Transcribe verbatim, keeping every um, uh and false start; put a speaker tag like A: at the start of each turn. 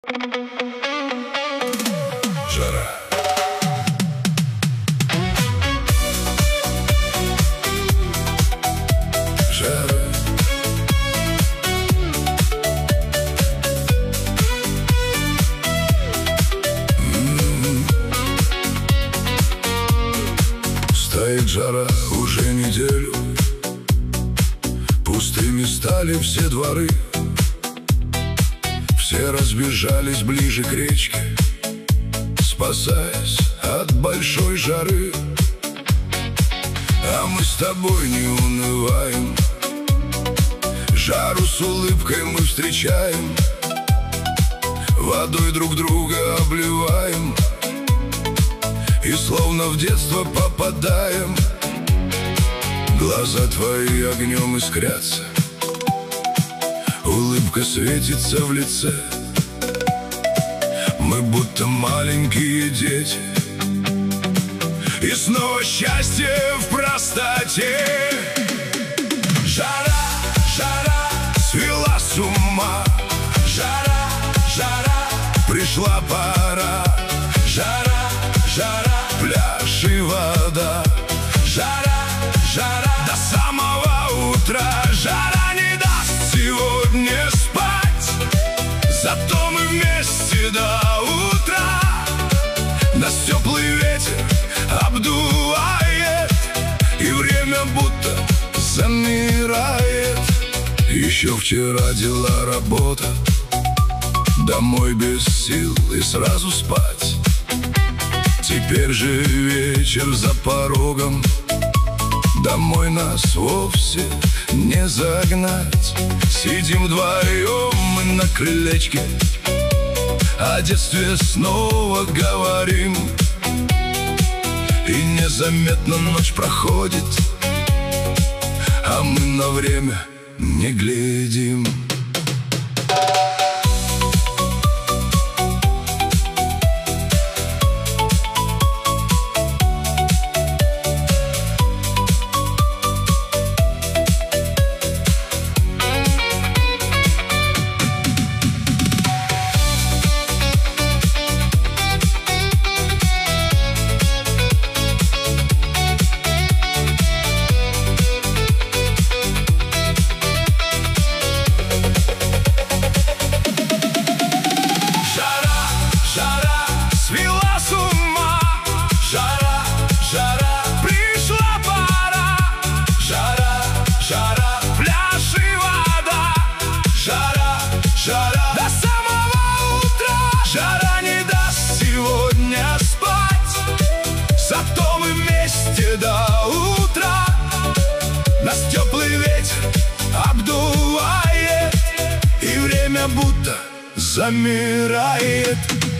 A: Жара. Жара. М-м-м. Стоит жара уже неделю. Пустыми стали все дворы. Все разбежались ближе к речке, спасаясь от большой жары. А мы с тобой не унываем, жару с улыбкой мы встречаем, водой друг друга обливаем и словно в детство попадаем. Глаза твои огнем искрятся, улыбка светится в лице. Мы будто маленькие дети, и снова счастье в простоте. Жара, жара свела с ума, жара, жара пришла пора. Жара, жара, пляж и вода, жара, жара до самого утра. Жара не даст сегодня спать, зато мы вместе до утра. Нас теплый ветер обдувает, и время будто замирает. Еще вчера дела, работа, домой без сил и сразу спать. Теперь же вечер за порогом, домой нас вовсе не загнать. Сидим вдвоем мы на крылечке, о детстве снова говорим. И незаметно ночь проходит, а мы на время не глядим. Жара до самого утра, жара не даст сегодня спать, зато мы вместе до утра. Нас теплый ветер обдувает, и время будто замирает.